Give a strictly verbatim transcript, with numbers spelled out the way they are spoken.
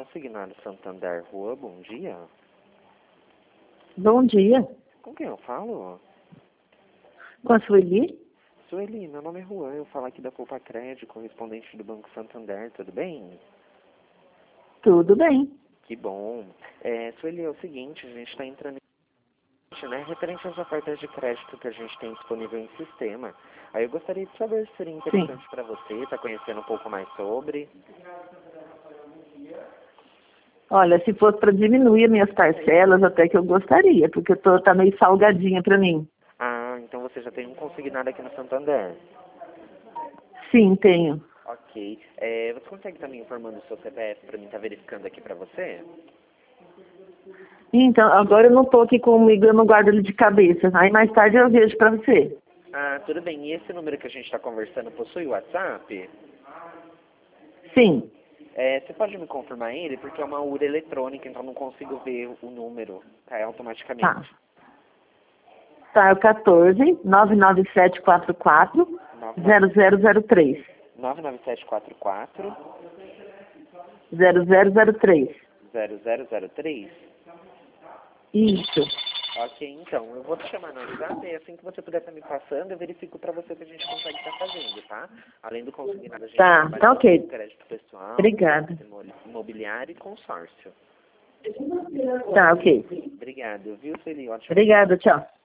consignado Santander Rua, bom dia. Bom dia. Com quem eu falo? Com a Sueli? Sueli, meu nome é Juan, eu falo aqui da Copa Crédito, correspondente do Banco Santander, tudo bem? Tudo bem. Que bom. É, Sueli, é o seguinte, a gente está entrando em, né, referente às ofertas de crédito que a gente tem disponível em sistema. Aí eu gostaria de saber se seria interessante para você, está conhecendo um pouco mais sobre. Olha, se fosse para diminuir as minhas parcelas, até que eu gostaria, porque eu tô, tá meio salgadinha para mim. Ah, então você já tem um consignado aqui no Santander. Sim, tenho. Ok. É, você consegue estar me informando o seu C P F para mim estar verificando aqui para você? Então, agora eu não tô aqui comigo, eu não guardo ele de cabeça. Aí mais tarde eu vejo para você. Ah, tudo bem. E esse número que a gente está conversando possui WhatsApp? Sim. É, você pode me confirmar ele? Porque é uma U R eletrônica, então não consigo ver o número, cai automaticamente. Tá. Tá, é o quatorze, nove nove sete quatro quatro, zero zero zero três. nove nove sete quatro quatro, zero zero zero três. zero zero zero três? Isso. Ok, então, eu vou te chamar no WhatsApp e assim que você puder estar me passando, eu verifico para você o que a gente consegue estar fazendo, tá? Além do consignado, a gente Tá, trabalha tá com ok. crédito pessoal, Obrigada. crédito imobiliário e consórcio. Tá, ok. Obrigado, viu, Feli? Ótimo. Obrigada, tchau.